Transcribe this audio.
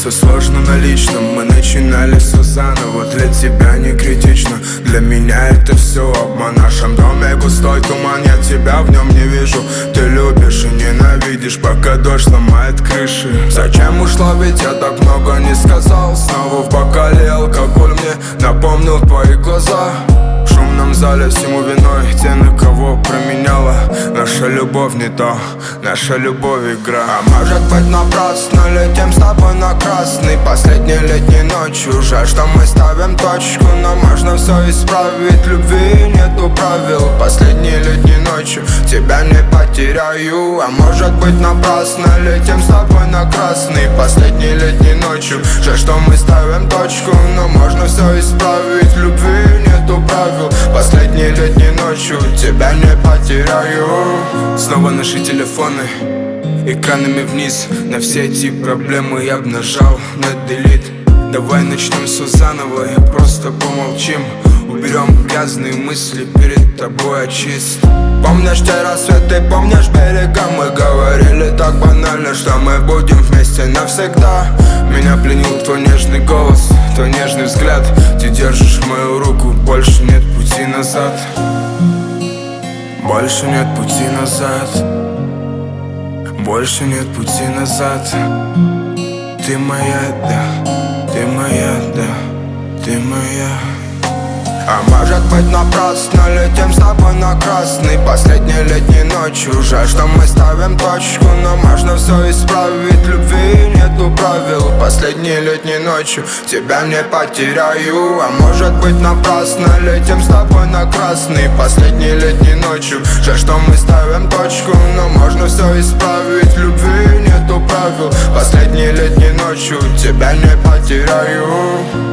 все сложно на личном. Мы начинали все заново, для тебя не критично. Для меня это все обман. В нашем доме густой туман, я тебя в нем не вижу. Ты любишь и ненавидишь, пока дождь ломает крыши. Зачем ушла, ведь я так много не сказал. Снова в бокале алкоголь мне напомнил твои глаза. В шумном зале всему виной те, на кого променяла. Наша любовь не то, наша любовь игра. А может быть напрасно летим с тобой на красный последней летней ночью. Жаль, что мы ставим точку, но можно все исправить. Любви нету правил, последней летней ночью тебя не потеряю. А может быть напрасно летим с тобой на красный последней летней ночью. Жаль, что мы ставим точку, но можно все исправить. Любви нету правил, последней летней ночью тебя не потеряю. Снова наши телефоны экранами вниз. На все эти проблемы я б нажал на delete. Давай начнем все заново и просто помолчим. Уберем грязные мысли, перед тобой очист. Помнишь те рассветы, помнишь берега? Мы говорили так банально, что мы будем вместе навсегда. Меня пленил твой нежный голос, твой нежный взгляд. Ты держишь мою руку, больше нет пути назад. Больше нет пути назад. Больше нет пути назад. Ты моя, да, ты моя, да, ты моя. А может быть напрасно летим с тобой на красный последней летней ночью. Жаль, что мы ставим точку, но можно все исправить. Любви нету правил, последней летней ночью тебя не потеряю. А может быть напрасно летим с тобой на красный последней летней ночью. Жаль, что мы ставим точку, но можно все исправить. Любви нету правил, последней летней ночью тебя не потеряю.